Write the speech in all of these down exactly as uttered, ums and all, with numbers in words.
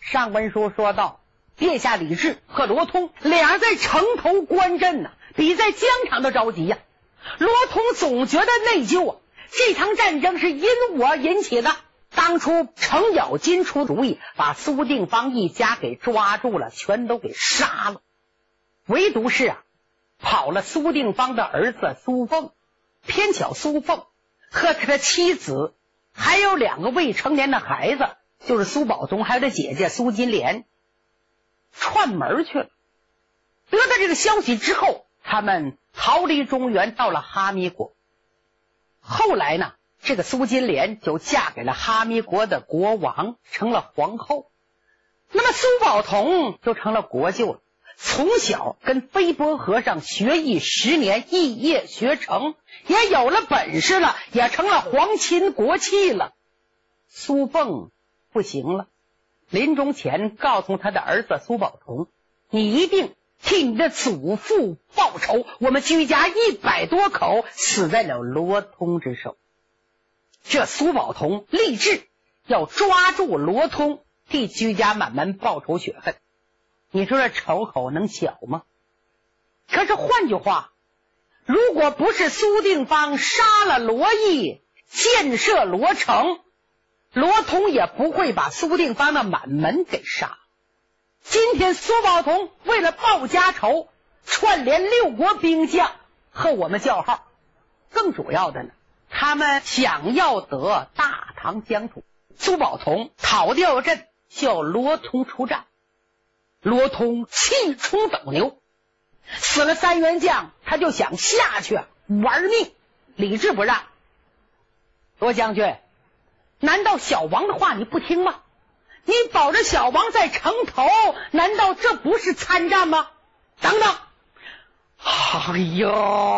上文书说到，殿下李治和罗通两人在城头观阵呢、啊，比在疆场都着急呀、啊。罗通总觉得内疚啊，这场战争是因我引起的。当初程咬金出主意，把苏定方一家给抓住了，全都给杀了。唯独是啊，跑了苏定方的儿子苏凤，偏巧苏凤和他的妻子还有两个未成年的孩子，就是苏宝同还有他姐姐苏金莲串门去了。得到这个消息之后，他们逃离中原，到了哈密国。后来呢，这个苏金莲就嫁给了哈密国的国王，成了皇后。那么苏宝同就成了国舅了，从小跟飞波和尚学艺十年，一夜学成，也有了本事了，也成了皇亲国戚了。苏凤不行了，临终前告诉他的儿子苏宝同，你一定替你的祖父报仇，我们居家一百多口死在了罗通之手。这苏宝同立志要抓住罗通，替居家满门报仇雪恨。你说这仇口能小吗？可是换句话，如果不是苏定方杀了罗毅，建设罗城，罗通也不会把苏定方的满门给杀。今天苏宝同为了报家仇，串联六国兵将和我们叫号，更主要的呢，他们想要得大唐疆土。苏宝同讨掉阵，叫罗通出战。罗通气冲斗牛，死了三员将，他就想下去玩命。李治不让，罗将军，难道小王的话你不听吗？你保着小王在城头，难道这不是参战吗？等等！哎呦，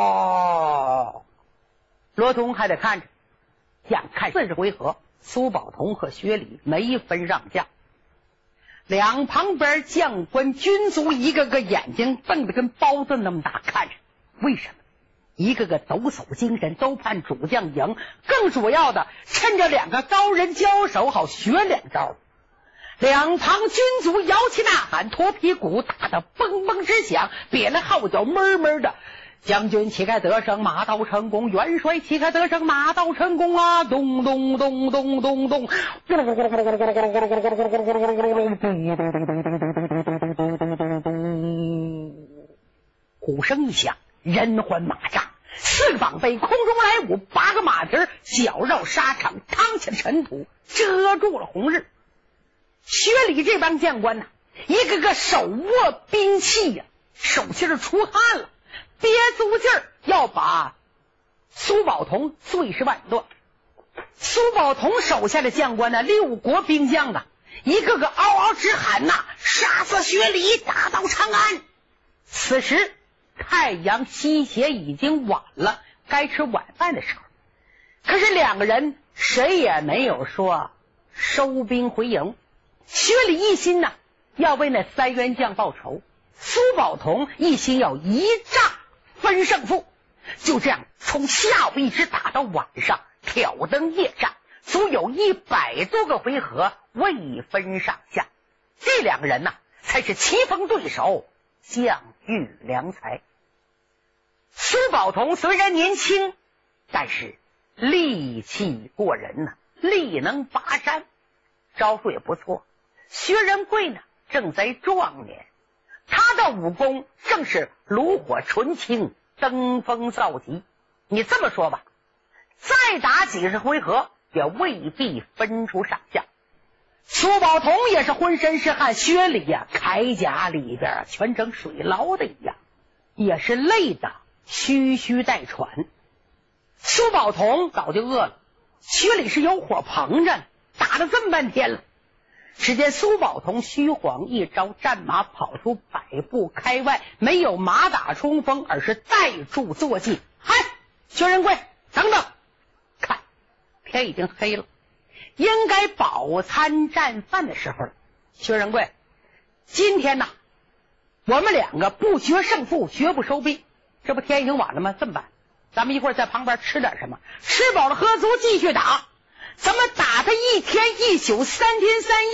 罗通还得看着，眼看四十回合，苏宝同和薛礼没分让将，两旁边将官军卒一个个眼睛瞪得跟包子那么大看着。为什么？一个个抖擞精神，都盼主将赢。更主要的，趁着两个高人交手，好学两招。两旁军卒摇旗呐喊，脱皮鼓打得嘣嘣直响，瘪了号角闷闷的。将军旗开得胜，马到成功；元帅旗开得胜，马到成功啊！咚咚咚咚咚咚，鼓声一响，人环马扎，四个绑背空中来舞，八个马蹄绞绕沙场，趟起尘土，遮住了红日。薛礼这帮将官呐、啊，一个个手握兵器呀、啊，手心出汗了，憋足劲儿要把苏宝同碎尸万段。苏宝同手下的将官呢，六国兵将啊，一个个嗷嗷直喊呐、啊：“杀死薛礼，打到长安！”此时太阳西斜，已经晚了，该吃晚饭的时候。可是两个人谁也没有说收兵回营。薛礼一心呢，要为那三员将报仇；苏宝同一心要一仗分胜负。就这样，从下午一直打到晚上，挑灯夜战，足有一百多个回合，未分上下。这两个人呢，才是棋逢对手，将遇良才。苏宝同虽然年轻，但是力气过人呐、啊，力能拔山，招数也不错。薛仁贵呢，正在壮年，他的武功正是炉火纯青，登峰造极。你这么说吧，再打几十回合，也未必分出上下。苏宝同也是浑身是汗，薛礼呀、啊，铠甲里边全成水牢的一样，也是累得吁吁带喘。苏宝同早就饿了，薛礼是有火捧着，打了这么半天了。只见苏宝同虚晃一招，战马跑出百步开外，没有马打冲锋，而是带住坐骑。嗨，薛仁贵，等等！看，天已经黑了，应该饱餐战饭的时候了。薛仁贵，今天呐，我们两个不决胜负，绝不收兵。这不天已经晚了吗？这么办，咱们一会儿在旁边吃点什么，吃饱了喝足，继续打。咱们打他一天一宿，三天三夜，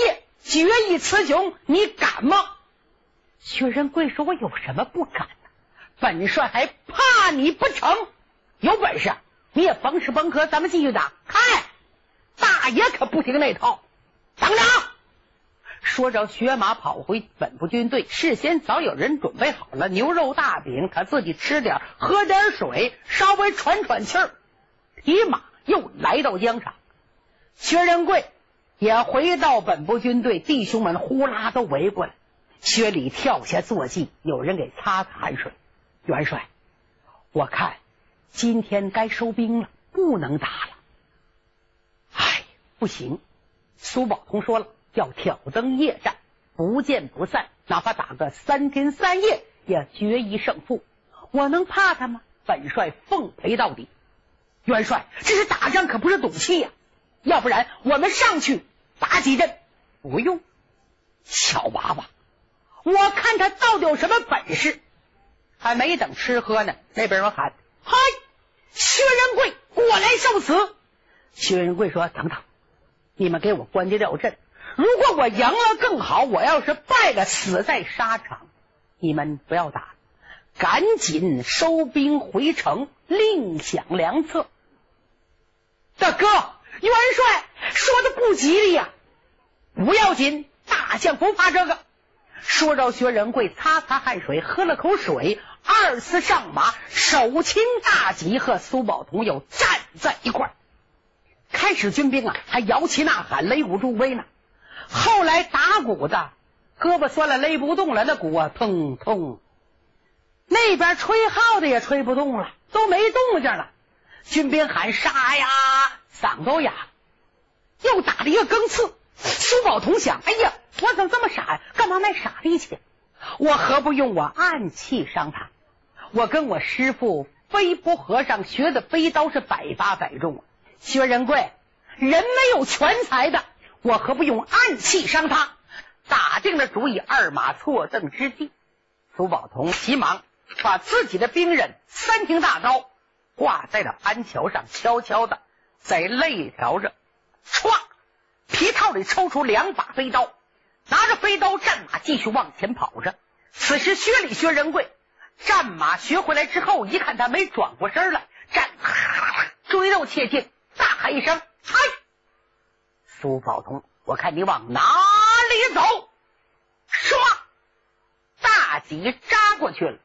决一雌雄，你敢吗？薛仁贵说：“我有什么不敢呢？本帅还怕你不成？有本事你也甭吃甭喝，咱们继续打。嗨，大爷可不听那套，等着！”说着，薛马跑回本部军队，事先早有人准备好了牛肉大饼，他自己吃点，喝点水，稍微喘喘气儿，骑马又来到疆场。薛仁贵也回到本部军队，弟兄们呼啦都围过来。薛礼跳下坐骑，有人给擦擦汗水。元帅，我看今天该收兵了，不能打了。哎，不行，苏宝同说了，要挑灯夜战，不见不散，哪怕打个三天三夜也决一胜负。我能怕他吗？本帅奉陪到底。元帅，这是打仗，可不是赌气呀、啊。要不然我们上去打几阵。不用，小娃娃，我看他到底有什么本事。还没等吃喝呢，那边人喊：“嗨，薛仁贵，过来受死！”薛仁贵说：“等等，你们给我关节掉阵。如果我赢了更好，我要是败了，死在沙场，你们不要打，赶紧收兵回城，另想良策。”大哥，元帅说的不吉利呀、啊！不要紧，大将不怕这个。说着，薛仁贵擦擦汗水，喝了口水，二次上马，手擎大戟，和苏宝同又站在一块儿。开始军兵啊，还摇旗呐喊，擂鼓助威呢。后来打鼓的胳膊酸了，勒不动了，那鼓啊砰砰。那边吹号的也吹不动了，都没动静了。军兵喊杀呀，嗓都哑。又打了一个更次。苏宝同想：哎呀，我怎么这么傻呀？干嘛卖傻力气？我何不用我暗器伤他？我跟我师父飞婆和尚学的飞刀是百发百中啊。薛仁贵人没有全才的，我何不用暗器伤他？打定了主意，二马错蹬之际，苏宝同急忙把自己的兵刃三挺大刀挂在了鞍桥上，悄悄的在肋条上唰皮套里抽出两把飞刀，拿着飞刀战马继续往前跑着。此时薛礼、薛仁贵战马学回来之后，一看他没转过身来，战追肉切近，大喊一声：“嗨！苏宝同，我看你往哪里走！”唰，大戟扎过去了。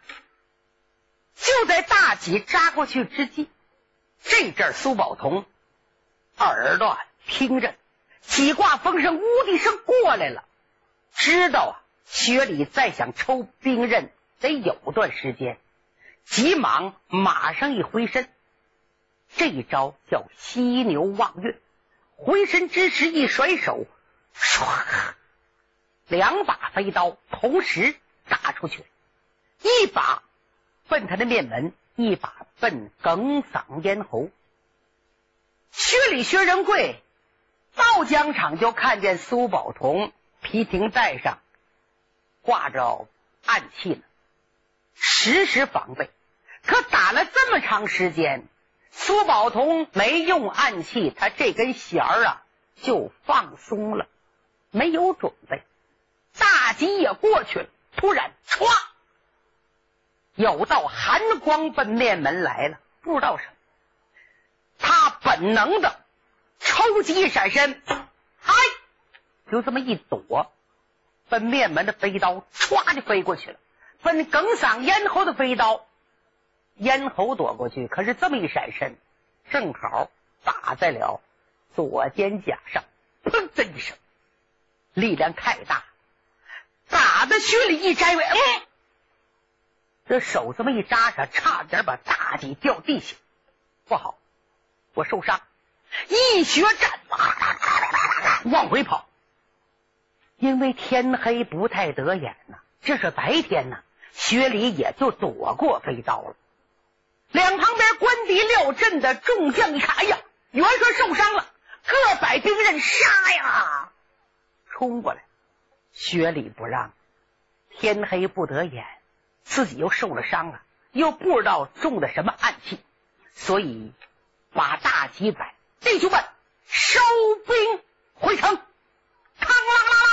就在大戟扎过去之际，这阵苏宝同耳朵听着几挂风声、呜的声过来了，知道啊，薛礼再想抽兵刃得有段时间，急忙马上一挥身，这一招叫犀牛望月。回身之时一甩手，唰，两把飞刀同时打出去，一把奔他的面门，一把奔哽嗓咽喉。薛礼、薛仁贵到疆场就看见苏宝同皮停带上挂着暗器呢，时时防备。可打了这么长时间，苏宝同没用暗器，他这根弦儿啊就放松了，没有准备。大戟也过去了，突然唰，有道寒光奔面门来了，不知道什么。他本能的抽击一闪身，嗨，就这么一躲，奔面门的飞刀唰就飞过去了，奔哽嗓咽喉的飞刀咽喉躲过去，可是这么一闪身，正好打在了左肩胛上，砰的一声，力量太大，打的薛礼一摘尾，嗯，这手这么一扎上，差点把大戟掉地下。不好，我受伤，一血战往回跑。因为天黑不太得眼呐，这是白天呐，薛礼也就躲过飞刀了。两旁边官敌料阵的众将一看，哎呀，元帅受伤了，各摆兵刃杀呀，冲过来。薛礼不让，天黑不得眼，自己又受了伤啊，又不知道中的什么暗器，所以把大戟摆，弟兄们收兵回城。嘡啷啷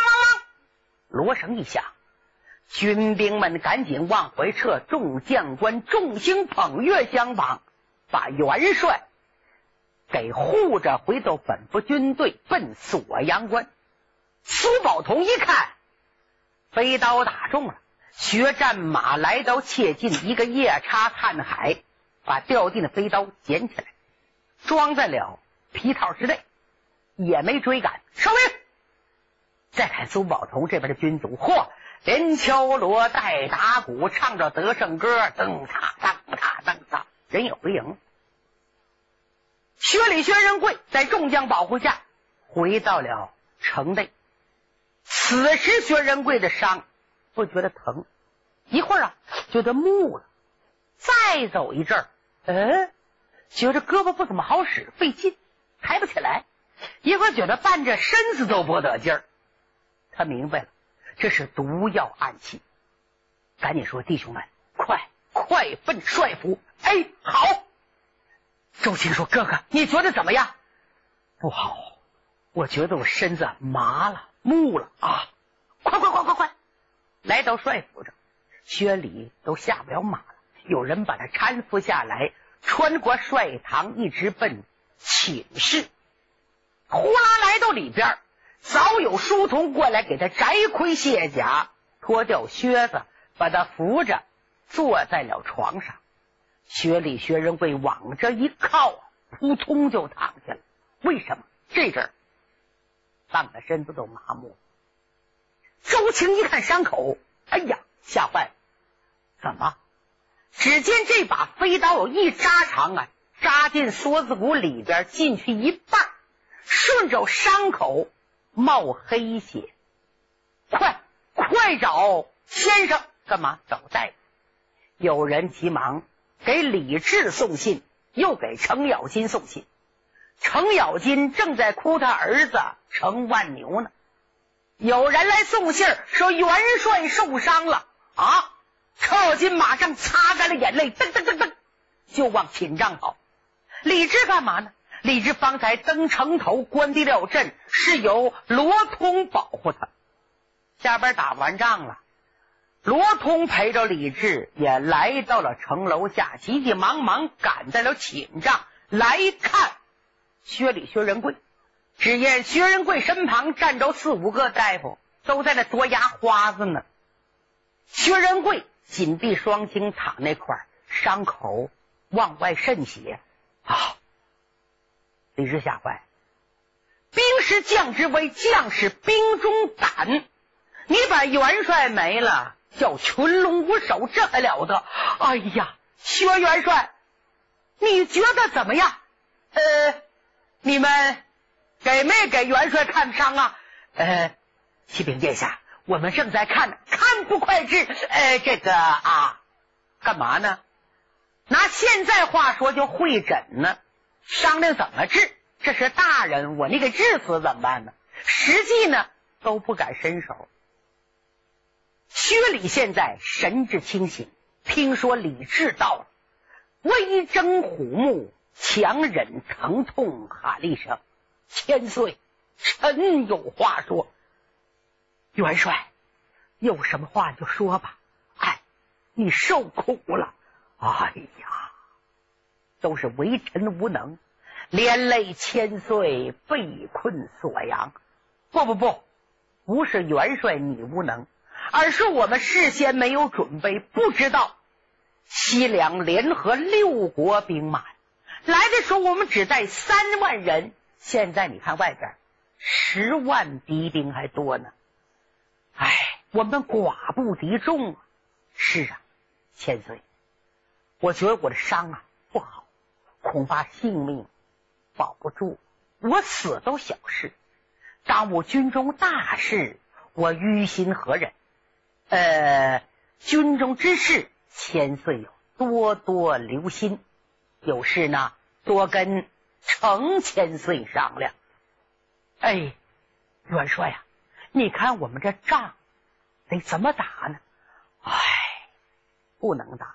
锣声一响，军兵们赶紧往回撤，众将官众星捧月相帮，把元帅给护着回到本部军队，奔锁阳关。苏宝同一看飞刀打中了，学战马来到切近，一个夜叉探海，把掉地的飞刀捡起来，装在了皮套之内，也没追赶。收兵！再看苏宝同这边的军卒，嚯，连敲锣带打鼓，唱着得胜歌，噔嚓噔嚓噔嚓，人也回营。薛礼薛仁贵在众将保护下回到了城内。此时薛仁贵的伤不觉得疼，一会儿啊觉得木了，再走一阵儿，嗯，觉着胳膊不怎么好使，费劲，抬不起来，一会儿觉得伴着身子都不得劲儿。他明白了，这是毒药暗器，赶紧说：弟兄们，快快奔帅府！哎，好。周青说：哥哥，你觉得怎么样？不好，我觉得我身子麻了，木了啊！快快快快快！来到帅府这，薛礼都下不了马了，有人把他搀扶下来，穿过帅堂，一直奔寝室。呼啦来到里边，早有书童过来给他摘盔卸甲，脱掉靴子，把他扶着坐在了床上。薛礼薛仁贵往这一靠，扑通就躺下了。为什么？这阵儿让他身子都麻木了。周青一看伤口，哎呀，吓坏了！怎么？只见这把飞刀有一扎长啊，扎进锁子骨里边，进去一半，顺着伤口冒黑血。快快找先生！干嘛？找大夫。有人急忙给李治送信，又给程咬金送信。程咬金正在哭他儿子程万牛呢。有人来送信说元帅受伤了啊！程咬金马上擦干了眼泪，噔噔噔噔就往寝帐跑。李治干嘛呢？李治方才登城头关敌了阵，是由罗通保护他。下边打完仗了，罗通陪着李治也来到了城楼下，急急忙忙赶在了寝帐来看薛礼薛仁贵。只见薛仁贵身旁站着四五个大夫，都在那多压花子呢。薛仁贵紧闭双睛躺那块，伤口往外渗血啊！李治吓坏，兵是将之威，将是兵中胆，你把元帅没了，叫群龙无首，这还了得？哎呀，薛元帅，你觉得怎么样？呃，你们给没给元帅看伤啊？呃，启禀殿下，我们正在看，看不快治。呃，这个啊，干嘛呢？拿现在话说就会诊呢，商量怎么治。这是大人物，你给治死怎么办呢？实际呢都不敢伸手。薛礼现在神志清醒，听说李治到了，微睁虎目，强忍疼痛，喊了一声：千岁，臣有话说。元帅，有什么话就说吧。哎，你受苦了。哎呀，都是为臣无能，连累千岁被困锁阳。不不不，不是元帅你无能，而是我们事先没有准备，不知道西凉联合六国兵马，来的时候我们只带三万人，现在你看外边十万敌兵还多呢。哎，我们寡不敌众啊。是啊，千岁，我觉得我的伤啊不好，恐怕性命保不住，我死都小事，耽误军中大事，我于心何忍？呃，军中之事，千岁有多多留心，有事呢多跟程千岁商量。哎，元帅呀、啊，你看我们这仗得怎么打呢？哎，不能打了，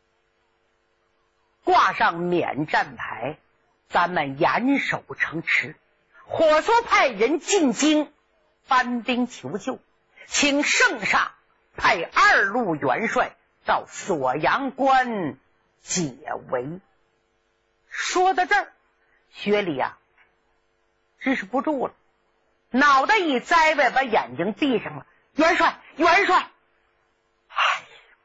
挂上免战牌，咱们严守城池。火速派人进京搬兵求救， 请圣上派二路元帅到锁阳关解围。说到这儿，薛礼啊支持不住了，脑袋一栽歪，把眼睛闭上了。元帅，元帅！哎，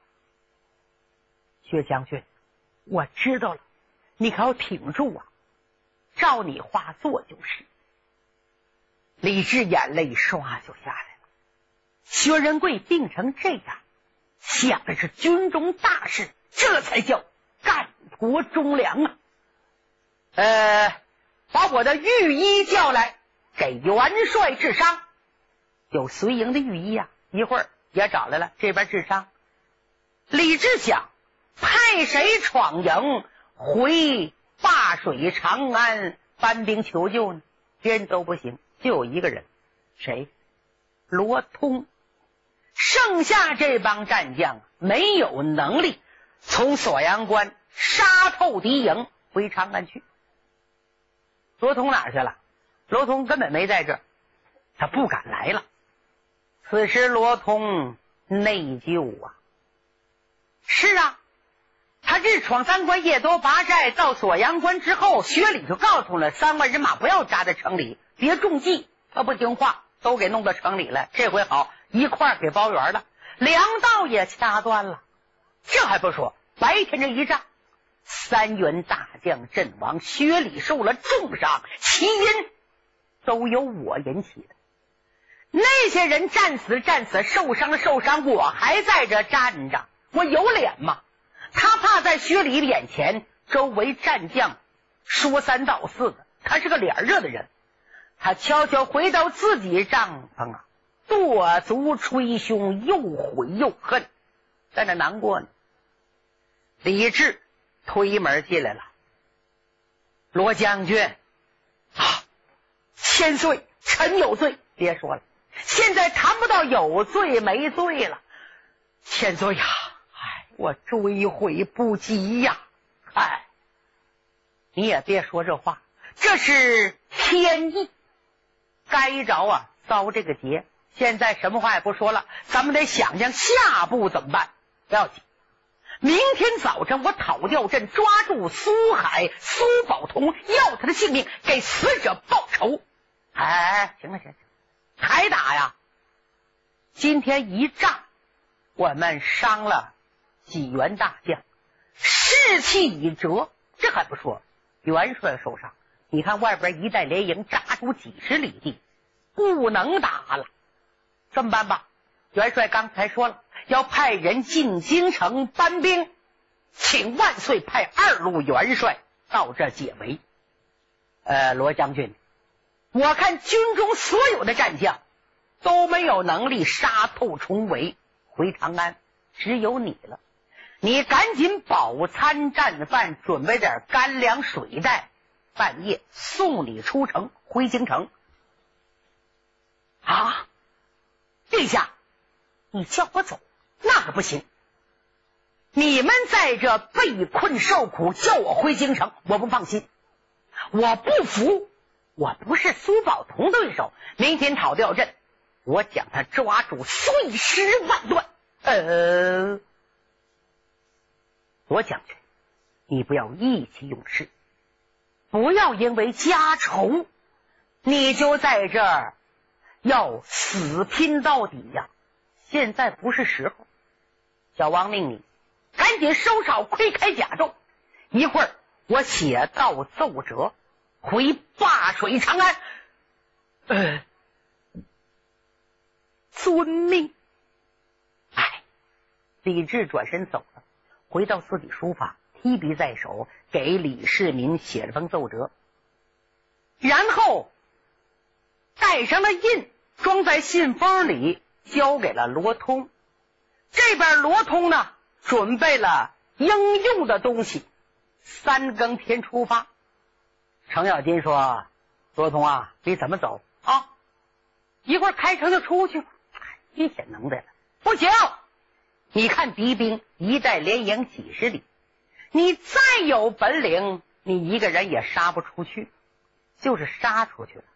薛将军，我知道了，你可要挺住啊，照你话做就是。李治眼泪唰就下来了。薛仁贵病成这样，想的是军中大事，这才叫干国忠良啊！呃，把我的御医叫来，给元帅治伤。有随营的御医啊，一会儿也找来了，这边治伤。李治想派谁闯营回灞水长安搬兵求救呢？别人都不行，就有一个人，谁？罗通。剩下这帮战将没有能力从锁阳关杀透敌营回长安去。罗通哪去了？罗通根本没在这儿，他不敢来了。此时罗通内疚啊。是啊，他日闯三关，夜夺八寨，到锁阳关之后，薛礼就告诉了三万人马不要扎在城里，别中计。他不听话，都给弄到城里来。这回好，一块儿给包圆了，粮道也掐断了。这还不说，白天这一战，三员大将阵亡，薛礼受了重伤，起因都由我引起的。那些人战死战死，受伤受伤，我还在这站着，我有脸吗？他怕在薛礼眼前周围战将说三道四的，他是个脸热的人。他悄悄回到自己帐篷啊，跺足捶胸，又悔又恨，在那难过呢。李治推门进来了。罗将军啊，千岁，臣有罪。别说了，现在谈不到有罪没罪了。千岁呀，哎，我追悔不及呀！哎，你也别说这话，这是天意，该着啊遭这个劫。现在什么话也不说了，咱们得想想下步怎么办。不要急，明天早晨我讨吊阵，抓住苏海、苏宝同，要他的性命，给死者报仇。哎，行了行了，还打呀？今天一仗，我们伤了几员大将，士气已折。这还不说，元帅受伤，你看外边一带连营扎出几十里地，不能打了。这么办吧，元帅刚才说了，要派人进京城搬兵，请万岁派二路元帅到这解围。呃，罗将军，我看军中所有的战将都没有能力杀透重围回长安，只有你了。你赶紧饱餐战饭，准备点干粮水袋，半夜送你出城回京城。啊，陛下，你叫我走那可不行，你们在这被困受苦，叫我回京城，我不放心，我不服，我不是苏宝同对手，明天讨吊阵，我将他抓住，碎尸万段。呃，罗将军，你不要意气用事，不要因为家仇你就在这儿要死拼到底呀！现在不是时候。小王命你赶紧收哨，窥开甲胄，一会儿我写道奏折回灞水长安。呃，遵命。哎，李治转身走了，回到自己书房，提笔在手，给李世民写了封奏折，然后带上了印，装在信封里，交给了罗通。这边罗通呢，准备了应用的东西，三更天出发。程咬金说：“罗通啊，你怎么走啊？一会儿开城就出去吧。”一显能耐了，不行！你看敌兵一带连营几十里，你再有本领，你一个人也杀不出去。就是杀出去了，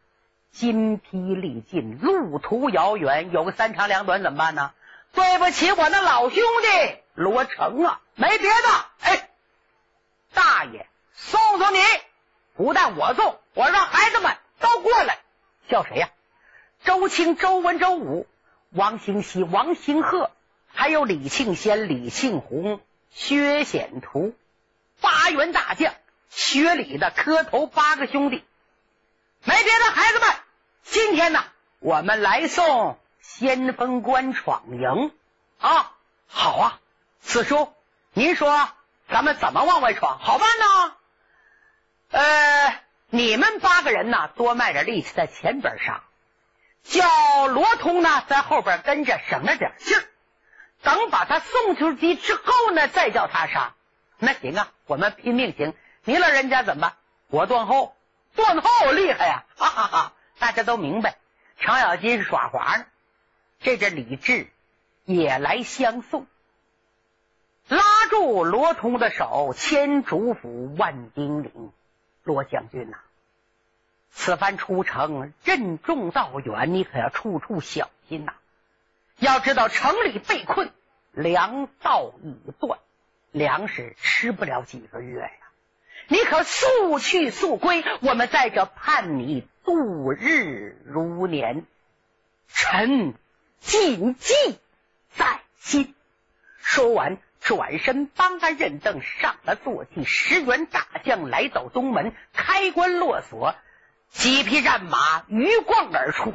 筋疲力尽，路途遥远，有个三长两短怎么办呢？对不起我那老兄弟罗成啊，没别的，哎，大爷送送你，不但我送，我让孩子们都过来。叫谁呀、啊？周青、周文、周武、王兴熙、王兴鹤，还有李庆先、李庆红、薛显图，八员大将，薛礼的磕头八个兄弟。没别的，孩子们，今天呢，我们来送先锋官闯营啊！好啊，四叔，您说咱们怎么往外闯？好办呢？呃，你们八个人呢，多卖点力气在前边上，叫罗通呢在后边跟着，省了点劲儿。等把他送出去之后呢，再叫他上。那行啊，我们拼命行。你老人家怎么办？我断后，断后厉害呀、啊！哈哈哈！大家都明白，程咬金是耍滑呢。这阵李治也来相送，拉住罗通的手，千主府万叮咛：罗将军呐、啊，此番出城，任重道远，你可要处处小心呐、啊。要知道城里被困，粮道已断，粮食吃不了几个月呀。你可速去速归，我们在这盼你度日如年。臣谨记在心。说完，转身帮他认凳，上了坐骑。十员大将来到东门，开关落锁，几匹战马鱼贯而出，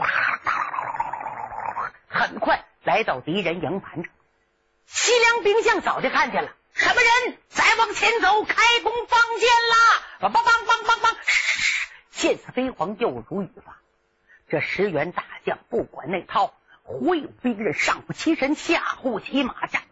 很快来到敌人营盘上。西凉兵将早就看见了，什么人？再往前走，开弓放箭啦！梆梆梆梆梆，箭似飞蝗，又如雨发。这十员大将不管那套，忽有兵刃上不其身，下护其马下，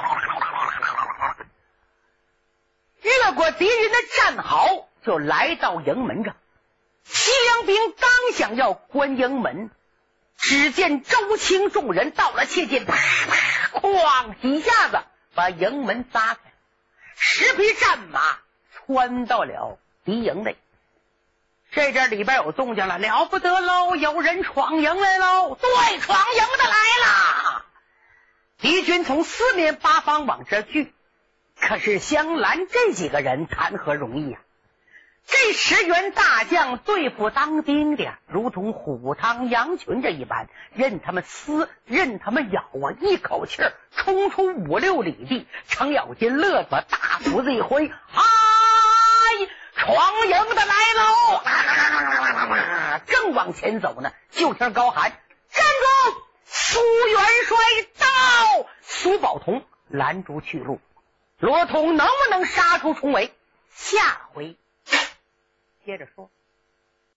越过敌人的战壕，就来到营门上。西凉兵刚想要关营门，只见周青众人到了切近，啪啪哐几下子把营门砸开，十匹战马窜到了敌营内。这阵里边有动静了，了不得喽，有人闯营来喽！对，闯营的来了。敌军从四面八方往这聚，可是相拦这几个人谈何容易呀、啊！这十员大将对付当兵的，如同虎汤羊群这一般，任他们撕，任他们咬啊，一口气儿冲出五六里地。程咬金乐子把大斧子一挥，嗨，闯营的来喽！正往前走呢，就听高喊：站住！苏元帅到！苏宝同拦住去路，罗通能不能杀出重围？下回接着说。